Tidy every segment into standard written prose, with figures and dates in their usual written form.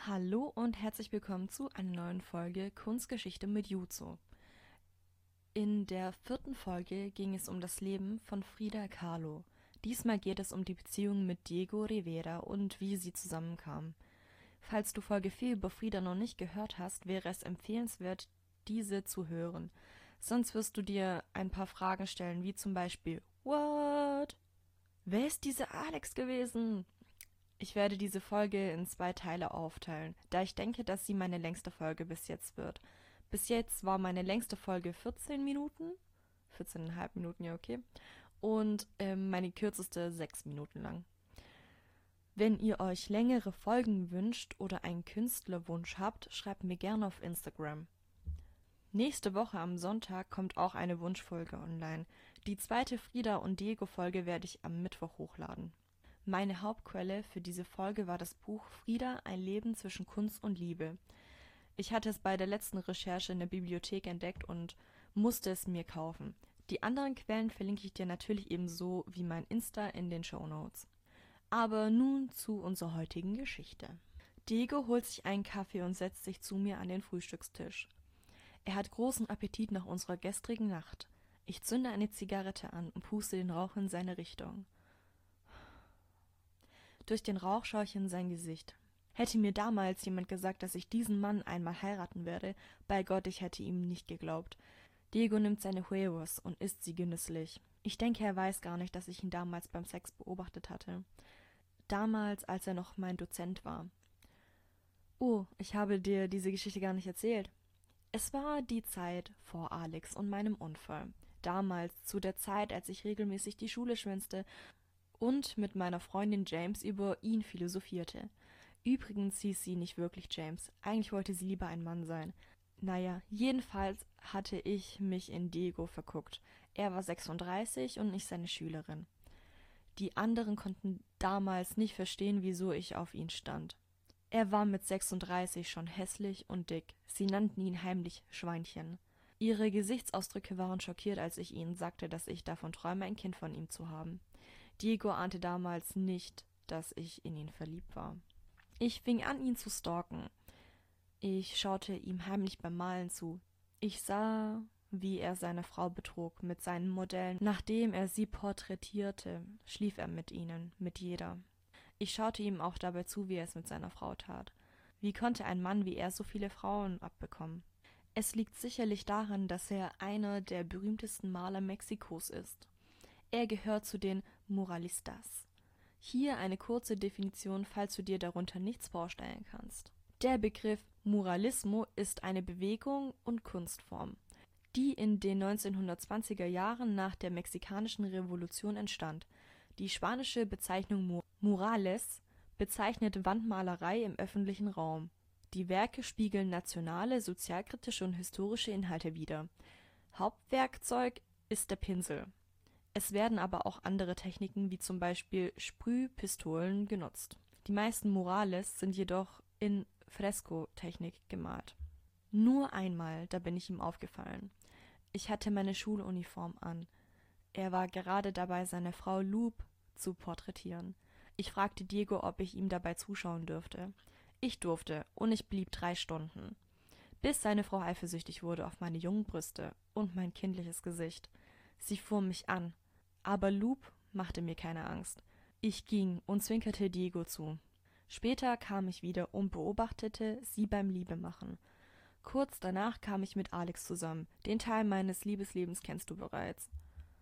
Hallo und herzlich willkommen zu einer neuen Folge Kunstgeschichte mit Juzo. In der 4. Folge ging es um das Leben von Frida Kahlo. Diesmal geht es um die Beziehung mit Diego Rivera und wie sie zusammenkamen. Falls du Folge 4 über Frida noch nicht gehört hast, wäre es empfehlenswert, diese zu hören. Sonst wirst du dir ein paar Fragen stellen, wie zum Beispiel: What? Wer ist dieser Alex gewesen? Ich werde diese Folge in 2 Teile aufteilen, da ich denke, dass sie meine längste Folge bis jetzt wird. Bis jetzt war meine längste Folge 14 Minuten, 14,5 Minuten, ja okay, und meine kürzeste 6 Minuten lang. Wenn ihr euch längere Folgen wünscht oder einen Künstlerwunsch habt, schreibt mir gerne auf Instagram. Nächste Woche am Sonntag kommt auch eine Wunschfolge online. Die zweite Frida und Diego Folge werde ich am Mittwoch hochladen. Meine Hauptquelle für diese Folge war das Buch Frida, ein Leben zwischen Kunst und Liebe. Ich hatte es bei der letzten Recherche in der Bibliothek entdeckt und musste es mir kaufen. Die anderen Quellen verlinke ich dir natürlich ebenso wie mein Insta in den Shownotes. Aber nun zu unserer heutigen Geschichte. Diego holt sich einen Kaffee und setzt sich zu mir an den Frühstückstisch. Er hat großen Appetit nach unserer gestrigen Nacht. Ich zünde eine Zigarette an und puste den Rauch in seine Richtung. Durch den Rauch schaue ich in sein Gesicht. Hätte mir damals jemand gesagt, dass ich diesen Mann einmal heiraten werde, bei Gott, ich hätte ihm nicht geglaubt. Diego nimmt seine Huevos und isst sie genüsslich. Ich denke, er weiß gar nicht, dass ich ihn damals beim Sex beobachtet hatte. Damals, als er noch mein Dozent war. Oh, ich habe dir diese Geschichte gar nicht erzählt. Es war die Zeit vor Alex und meinem Unfall. Damals, zu der Zeit, als ich regelmäßig die Schule schwänzte und mit meiner Freundin James über ihn philosophierte. Übrigens hieß sie nicht wirklich James. Eigentlich wollte sie lieber ein Mann sein. Naja, jedenfalls hatte ich mich in Diego verguckt. Er war 36 und ich seine Schülerin. Die anderen konnten damals nicht verstehen, wieso ich auf ihn stand. Er war mit 36 schon hässlich und dick. Sie nannten ihn heimlich Schweinchen. Ihre Gesichtsausdrücke waren schockiert, als ich ihnen sagte, dass ich davon träume, ein Kind von ihm zu haben. Diego ahnte damals nicht, dass ich in ihn verliebt war. Ich fing an, ihn zu stalken. Ich schaute ihm heimlich beim Malen zu. Ich sah, wie er seine Frau betrog mit seinen Modellen. Nachdem er sie porträtierte, schlief er mit ihnen, mit jeder. Ich schaute ihm auch dabei zu, wie er es mit seiner Frau tat. Wie konnte ein Mann wie er so viele Frauen abbekommen? Es liegt sicherlich daran, dass er einer der berühmtesten Maler Mexikos ist. Er gehört zu den Muralistas. Hier eine kurze Definition, falls du dir darunter nichts vorstellen kannst. Der Begriff Muralismo ist eine Bewegung und Kunstform, die in den 1920er Jahren nach der Mexikanischen Revolution entstand. Die spanische Bezeichnung Murales bezeichnet Wandmalerei im öffentlichen Raum. Die Werke spiegeln nationale, sozialkritische und historische Inhalte wider. Hauptwerkzeug ist der Pinsel. Es werden aber auch andere Techniken wie zum Beispiel Sprühpistolen genutzt. Die meisten Murales sind jedoch in Fresco-Technik gemalt. Nur einmal, da bin ich ihm aufgefallen. Ich hatte meine Schuluniform an. Er war gerade dabei, seine Frau Loop zu porträtieren. Ich fragte Diego, ob ich ihm dabei zuschauen dürfte. Ich durfte, und ich blieb 3 Stunden. Bis seine Frau eifersüchtig wurde auf meine jungen Brüste und mein kindliches Gesicht. Sie fuhr mich an. Aber Loop machte mir keine Angst. Ich ging und zwinkerte Diego zu. Später kam ich wieder und beobachtete sie beim Liebemachen. Kurz danach kam ich mit Alex zusammen. Den Teil meines Liebeslebens kennst du bereits.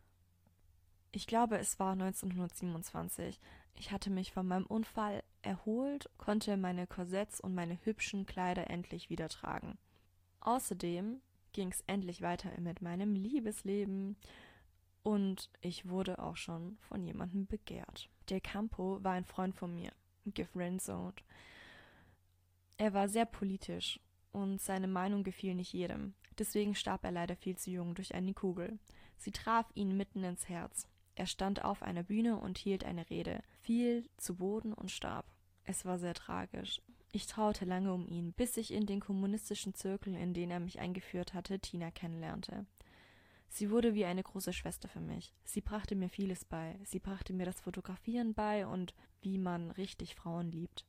Ich glaube, es war 1927. Ich hatte mich von meinem Unfall erholt, konnte meine Korsetts und meine hübschen Kleider endlich wieder tragen. Außerdem ging es endlich weiter mit meinem Liebesleben. Und ich wurde auch schon von jemandem begehrt. Der Campo war ein Freund von mir, gefriendzoned. Er war sehr politisch und seine Meinung gefiel nicht jedem. Deswegen starb er leider viel zu jung durch eine Kugel. Sie traf ihn mitten ins Herz. Er stand auf einer Bühne und hielt eine Rede, fiel zu Boden und starb. Es war sehr tragisch. Ich trauerte lange um ihn, bis ich in den kommunistischen Zirkel, in den er mich eingeführt hatte, Tina kennenlernte. Sie wurde wie eine große Schwester für mich. Sie brachte mir vieles bei. Sie brachte mir das Fotografieren bei und wie man richtig Frauen liebt.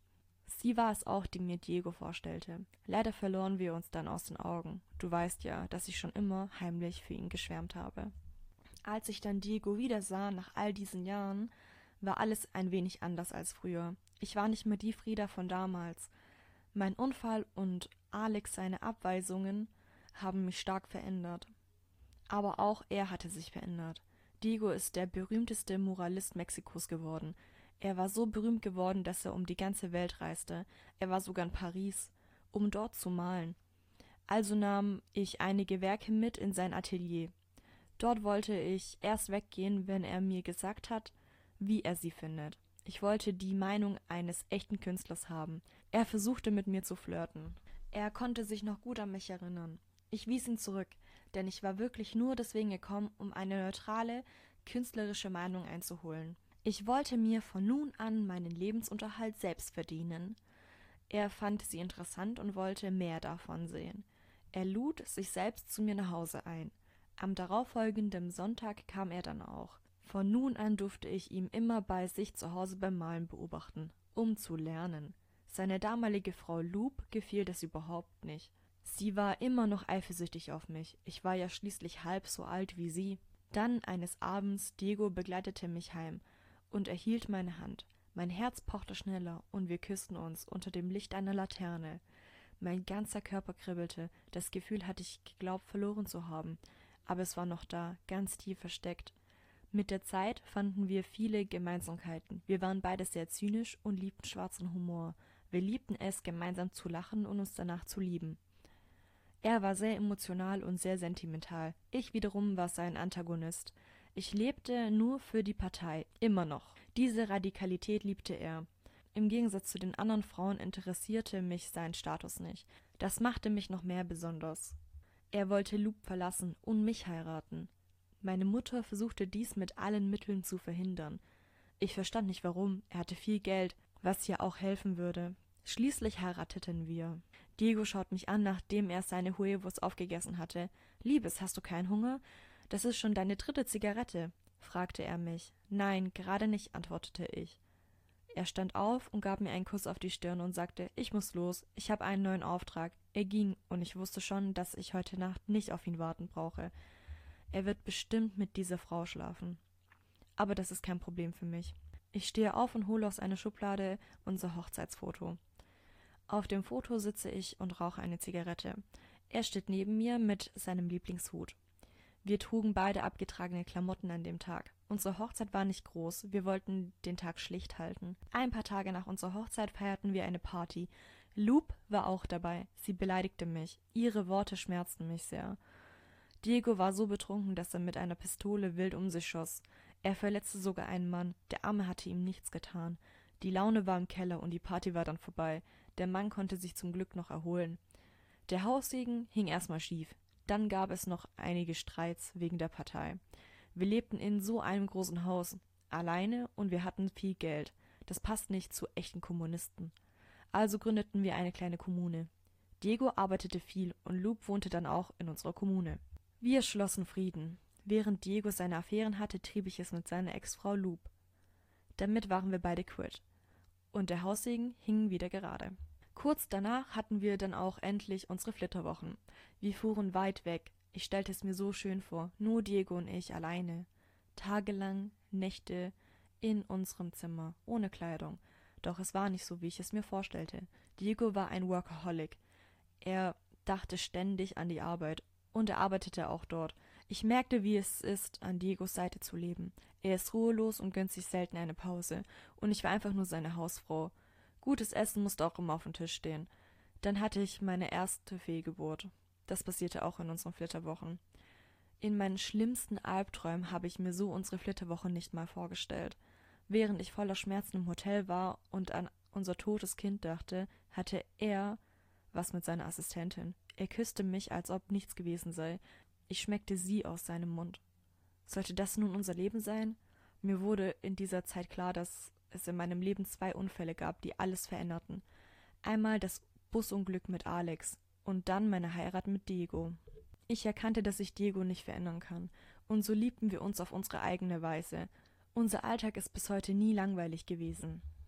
Sie war es auch, die mir Diego vorstellte. Leider verloren wir uns dann aus den Augen. Du weißt ja, dass ich schon immer heimlich für ihn geschwärmt habe. Als ich dann Diego wieder sah, nach all diesen Jahren, war alles ein wenig anders als früher. Ich war nicht mehr die Frieda von damals. Mein Unfall und Alex seine Abweisungen haben mich stark verändert. Aber auch er hatte sich verändert. Diego ist der berühmteste Muralist Mexikos geworden. Er war so berühmt geworden, dass er um die ganze Welt reiste. Er war sogar in Paris, um dort zu malen. Also nahm ich einige Werke mit in sein Atelier. Dort wollte ich erst weggehen, wenn er mir gesagt hat, wie er sie findet. Ich wollte die Meinung eines echten Künstlers haben. Er versuchte mit mir zu flirten. Er konnte sich noch gut an mich erinnern. Ich wies ihn zurück, denn ich war wirklich nur deswegen gekommen, um eine neutrale, künstlerische Meinung einzuholen. Ich wollte mir von nun an meinen Lebensunterhalt selbst verdienen. Er fand sie interessant und wollte mehr davon sehen. Er lud sich selbst zu mir nach Hause ein. Am darauffolgenden Sonntag kam er dann auch. Von nun an durfte ich ihn immer bei sich zu Hause beim Malen beobachten, um zu lernen. Seine damalige Frau Loop gefiel das überhaupt nicht. Sie war immer noch eifersüchtig auf mich. Ich war ja schließlich halb so alt wie sie. Dann eines Abends, Diego begleitete mich heim und er hielt meine Hand. Mein Herz pochte schneller und wir küssten uns unter dem Licht einer Laterne. Mein ganzer Körper kribbelte. Das Gefühl hatte ich geglaubt, verloren zu haben. Aber es war noch da, ganz tief versteckt. Mit der Zeit fanden wir viele Gemeinsamkeiten. Wir waren beide sehr zynisch und liebten schwarzen Humor. Wir liebten es, gemeinsam zu lachen und uns danach zu lieben. Er war sehr emotional und sehr sentimental. Ich wiederum war sein Antagonist. Ich lebte nur für die Partei, immer noch. Diese Radikalität liebte er. Im Gegensatz zu den anderen Frauen interessierte mich sein Status nicht. Das machte mich noch mehr besonders. Er wollte Loop verlassen und mich heiraten. Meine Mutter versuchte dies mit allen Mitteln zu verhindern. Ich verstand nicht warum, er hatte viel Geld, was ja auch helfen würde. Schließlich heirateten wir. Diego schaut mich an, nachdem er seine Huevos aufgegessen hatte. »Liebes, hast du keinen Hunger? Das ist schon deine 3. Zigarette«, fragte er mich. »Nein, gerade nicht«, antwortete ich. Er stand auf und gab mir einen Kuss auf die Stirn und sagte, ich muss los, ich habe einen neuen Auftrag. Er ging, und ich wusste schon, dass ich heute Nacht nicht auf ihn warten brauche. Er wird bestimmt mit dieser Frau schlafen. Aber das ist kein Problem für mich. Ich stehe auf und hole aus einer Schublade unser Hochzeitsfoto. Auf dem Foto sitze ich und rauche eine Zigarette. Er steht neben mir mit seinem Lieblingshut. Wir trugen beide abgetragene Klamotten an dem Tag. Unsere Hochzeit war nicht groß, wir wollten den Tag schlicht halten. Ein paar Tage nach unserer Hochzeit feierten wir eine Party. Loop war auch dabei. Sie beleidigte mich. Ihre Worte schmerzten mich sehr. Diego war so betrunken, dass er mit einer Pistole wild um sich schoss. Er verletzte sogar einen Mann. Der Arme hatte ihm nichts getan. Die Laune war im Keller und die Party war dann vorbei. Der Mann konnte sich zum Glück noch erholen. Der Haussegen hing erstmal schief. Dann gab es noch einige Streits wegen der Partei. Wir lebten in so einem großen Haus, alleine, und wir hatten viel Geld. Das passt nicht zu echten Kommunisten. Also gründeten wir eine kleine Kommune. Diego arbeitete viel und Loop wohnte dann auch in unserer Kommune. Wir schlossen Frieden. Während Diego seine Affären hatte, trieb ich es mit seiner Ex-Frau Loop. Damit waren wir beide quitt. Und der Haussegen hing wieder gerade. Kurz danach hatten wir dann auch endlich unsere Flitterwochen. Wir fuhren weit weg. Ich stellte es mir so schön vor, nur Diego und ich alleine. Tagelang, Nächte, in unserem Zimmer, ohne Kleidung. Doch es war nicht so, wie ich es mir vorstellte. Diego war ein Workaholic. Er dachte ständig an die Arbeit. Und er arbeitete auch dort. Ich merkte, wie es ist, an Diegos Seite zu leben. Er ist ruhelos und gönnt sich selten eine Pause. Und ich war einfach nur seine Hausfrau. Gutes Essen musste auch immer auf dem Tisch stehen. Dann hatte ich meine erste Fehlgeburt. Das passierte auch in unseren Flitterwochen. In meinen schlimmsten Albträumen habe ich mir so unsere Flitterwoche nicht mal vorgestellt. Während ich voller Schmerzen im Hotel war und an unser totes Kind dachte, hatte er was mit seiner Assistentin. Er küsste mich, als ob nichts gewesen sei. Ich schmeckte sie aus seinem Mund. Sollte das nun unser Leben sein? Mir wurde in dieser Zeit klar, dass es in meinem Leben 2 Unfälle gab, die alles veränderten. Einmal das Busunglück mit Alex und dann meine Heirat mit Diego. Ich erkannte, dass ich Diego nicht verändern kann, und so liebten wir uns auf unsere eigene Weise. Unser Alltag ist bis heute nie langweilig gewesen.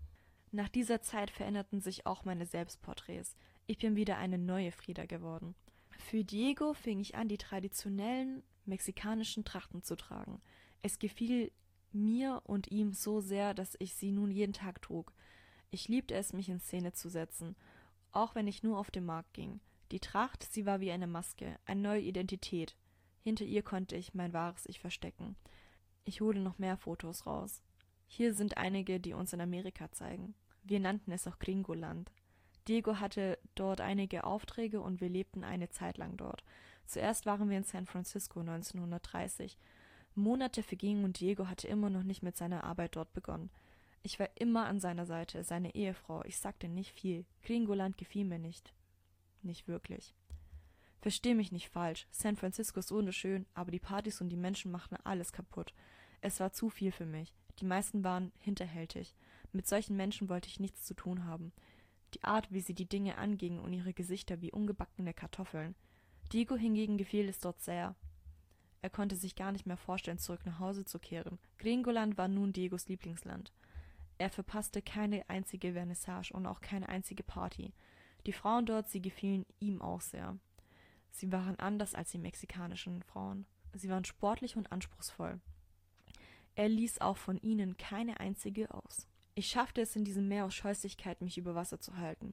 Nach dieser Zeit veränderten sich auch meine Selbstporträts. Ich bin wieder eine neue Frida geworden. Für Diego fing ich an, die traditionellen mexikanischen Trachten zu tragen. Es gefiel mir und ihm so sehr, dass ich sie nun jeden Tag trug. Ich liebte es, mich in Szene zu setzen, auch wenn ich nur auf den Markt ging. Die Tracht, sie war wie eine Maske, eine neue Identität. Hinter ihr konnte ich mein wahres Ich verstecken. Ich hole noch mehr Fotos raus. Hier sind einige, die uns in Amerika zeigen. Wir nannten es auch Gringoland. Diego hatte dort einige Aufträge und wir lebten eine Zeit lang dort. Zuerst waren wir in San Francisco 1930. Monate vergingen und Diego hatte immer noch nicht mit seiner Arbeit dort begonnen. Ich war immer an seiner Seite, seine Ehefrau. Ich sagte nicht viel. Gringoland gefiel mir nicht. Nicht wirklich. Versteh mich nicht falsch. San Francisco ist wunderschön, aber die Partys und die Menschen machten alles kaputt. Es war zu viel für mich. Die meisten waren hinterhältig. Mit solchen Menschen wollte ich nichts zu tun haben. Die Art, wie sie die Dinge angingen und ihre Gesichter wie ungebackene Kartoffeln. Diego hingegen gefiel es dort sehr. Er konnte sich gar nicht mehr vorstellen, zurück nach Hause zu kehren. Gringoland war nun Diegos Lieblingsland. Er verpasste keine einzige Vernissage und auch keine einzige Party. Die Frauen dort, sie gefielen ihm auch sehr. Sie waren anders als die mexikanischen Frauen. Sie waren sportlich und anspruchsvoll. Er ließ auch von ihnen keine einzige aus. Ich schaffte es in diesem Meer aus Scheußlichkeit, mich über Wasser zu halten.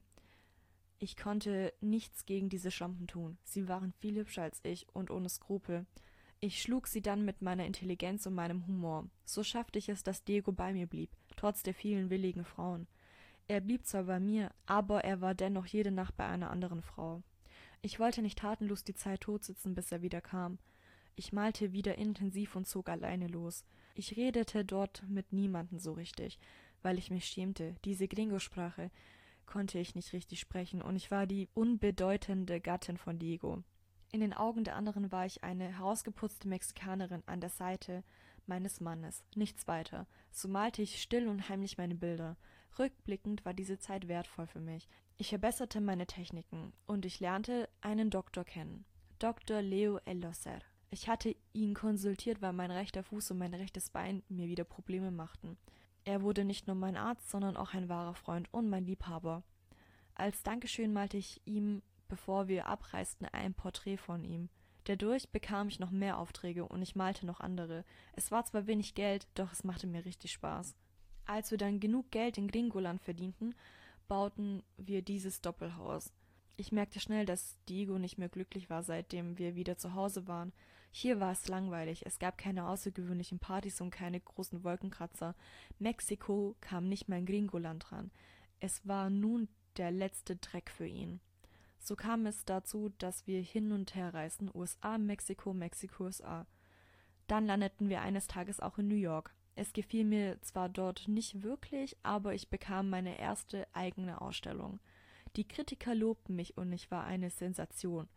Ich konnte nichts gegen diese Schlampen tun. Sie waren viel hübscher als ich und ohne Skrupel. Ich schlug sie dann mit meiner Intelligenz und meinem Humor. So schaffte ich es, dass Diego bei mir blieb, trotz der vielen willigen Frauen. Er blieb zwar bei mir, aber er war dennoch jede Nacht bei einer anderen Frau. Ich wollte nicht tatenlos die Zeit totsitzen, bis er wieder kam. Ich malte wieder intensiv und zog alleine los. Ich redete dort mit niemandem so richtig, weil ich mich schämte. Diese Gringo-Sprache konnte ich nicht richtig sprechen und ich war die unbedeutende Gattin von Diego. In den Augen der anderen war ich eine herausgeputzte Mexikanerin an der Seite meines Mannes, nichts weiter. So malte ich still und heimlich meine Bilder. Rückblickend war diese Zeit wertvoll für mich. Ich verbesserte meine Techniken und ich lernte einen Doktor kennen. Dr. Leo Elloser. Ich hatte ihn konsultiert, weil mein rechter Fuß und mein rechtes Bein mir wieder Probleme machten. Er wurde nicht nur mein Arzt, sondern auch ein wahrer Freund und mein Liebhaber. Als Dankeschön malte ich ihm, bevor wir abreisten, ein Porträt von ihm. Dadurch bekam ich noch mehr Aufträge und ich malte noch andere. Es war zwar wenig Geld, doch es machte mir richtig Spaß. Als wir dann genug Geld in Gringoland verdienten, bauten wir dieses Doppelhaus. Ich merkte schnell, dass Diego nicht mehr glücklich war, seitdem wir wieder zu Hause waren. Hier war es langweilig, es gab keine außergewöhnlichen Partys und keine großen Wolkenkratzer. Mexiko kam nicht mehr in Gringoland ran. Es war nun der letzte Dreck für ihn. So kam es dazu, dass wir hin und her reisten, USA, Mexiko, Mexiko, USA. Dann landeten wir eines Tages auch in New York. Es gefiel mir zwar dort nicht wirklich, aber ich bekam meine erste eigene Ausstellung. Die Kritiker lobten mich und ich war eine Sensation.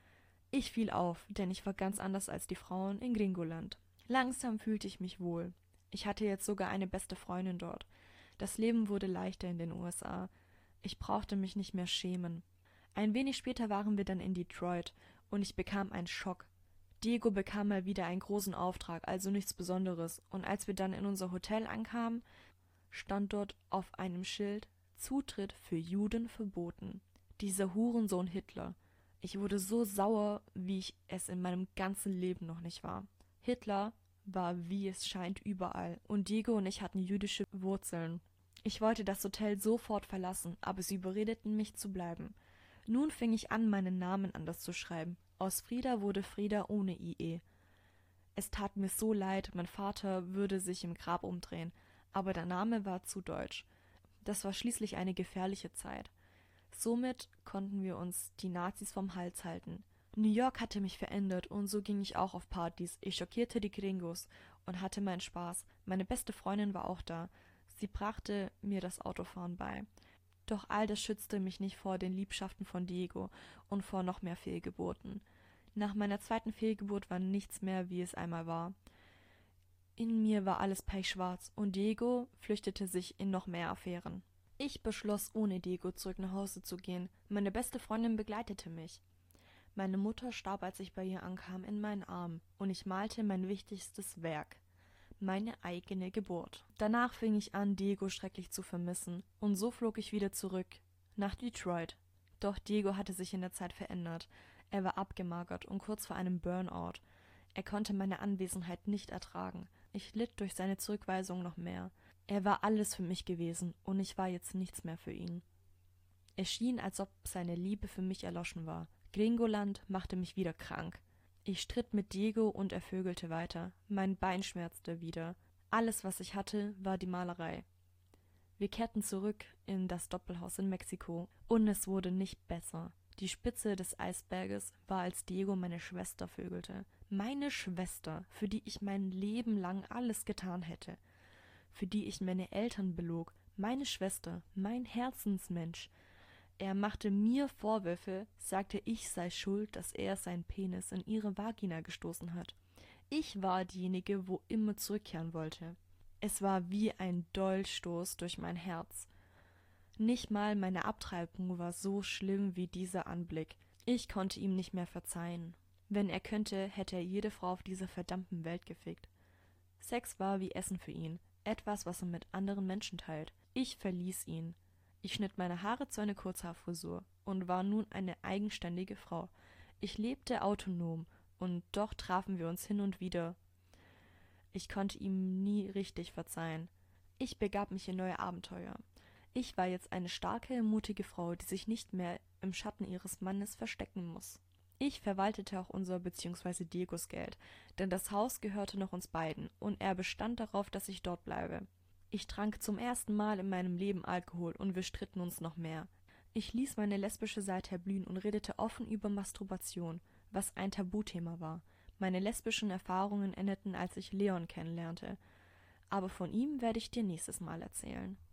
Ich fiel auf, denn ich war ganz anders als die Frauen in Gringoland. Langsam fühlte ich mich wohl. Ich hatte jetzt sogar eine beste Freundin dort. Das Leben wurde leichter in den USA. Ich brauchte mich nicht mehr schämen. Ein wenig später waren wir dann in Detroit und ich bekam einen Schock. Diego bekam mal wieder einen großen Auftrag, also nichts Besonderes, und als wir dann in unser Hotel ankamen, stand dort auf einem Schild Zutritt für Juden verboten. Dieser Hurensohn Hitler. Ich wurde so sauer, wie ich es in meinem ganzen Leben noch nicht war. Hitler war, wie es scheint, überall, und Diego und ich hatten jüdische Wurzeln. Ich wollte das Hotel sofort verlassen, aber sie überredeten mich zu bleiben. Nun fing ich an, meinen Namen anders zu schreiben. Aus Frida wurde Frida ohne IE. Es tat mir so leid, mein Vater würde sich im Grab umdrehen, aber der Name war zu deutsch. Das war schließlich eine gefährliche Zeit. Somit konnten wir uns die Nazis vom Hals halten. New York hatte mich verändert und so ging ich auch auf Partys. Ich schockierte die Gringos und hatte meinen Spaß. Meine beste Freundin war auch da. Sie brachte mir das Autofahren bei. Doch all das schützte mich nicht vor den Liebschaften von Diego und vor noch mehr Fehlgeburten. Nach meiner zweiten Fehlgeburt war nichts mehr, wie es einmal war. In mir war alles pechschwarz und Diego flüchtete sich in noch mehr Affären. Ich beschloss, ohne Diego zurück nach Hause zu gehen. Meine beste Freundin begleitete mich. Meine Mutter starb, als ich bei ihr ankam, in meinen Armen, und ich malte mein wichtigstes Werk. meine eigene Geburt. Danach fing ich an, Diego schrecklich zu vermissen, und so flog ich wieder zurück nach Detroit. Doch Diego hatte sich in der Zeit verändert. Er war abgemagert und kurz vor einem Burnout. Er konnte meine Anwesenheit nicht ertragen. Ich litt durch seine Zurückweisung noch mehr. Er war alles für mich gewesen, und ich war jetzt nichts mehr für ihn. Es schien, als ob seine Liebe für mich erloschen war. Gringoland machte mich wieder krank. Ich stritt mit Diego und er vögelte weiter. Mein Bein schmerzte wieder. Alles, was ich hatte, war die Malerei. Wir kehrten zurück in das Doppelhaus in Mexiko, und es wurde nicht besser. Die Spitze des Eisberges war, als Diego meine Schwester vögelte. Meine Schwester, für die ich mein Leben lang alles getan hätte. Für die ich meine Eltern belog. Meine Schwester, mein Herzensmensch. Er machte mir Vorwürfe, sagte, ich sei schuld, dass er seinen Penis in ihre Vagina gestoßen hat. Ich war diejenige, wo immer zurückkehren wollte. Es war wie ein Dolchstoß durch mein Herz. Nicht mal meine Abtreibung war so schlimm wie dieser Anblick. Ich konnte ihm nicht mehr verzeihen. Wenn er könnte, hätte er jede Frau auf dieser verdammten Welt gefickt. Sex war wie Essen für ihn, etwas, was er mit anderen Menschen teilt. Ich verließ ihn. Ich schnitt meine Haare zu einer Kurzhaarfrisur und war nun eine eigenständige Frau. Ich lebte autonom, und doch trafen wir uns hin und wieder. Ich konnte ihm nie richtig verzeihen. Ich begab mich in neue Abenteuer. Ich war jetzt eine starke, mutige Frau, die sich nicht mehr im Schatten ihres Mannes verstecken muss. Ich verwaltete auch unser bzw. Diegos Geld, denn das Haus gehörte noch uns beiden, und er bestand darauf, dass ich dort bleibe. Ich trank zum ersten Mal in meinem Leben Alkohol, und wir stritten uns noch mehr. Ich ließ meine lesbische Seite erblühen und redete offen über Masturbation, was ein Tabuthema war. Meine lesbischen Erfahrungen endeten, als ich Leon kennenlernte. Aber von ihm werde ich dir nächstes Mal erzählen.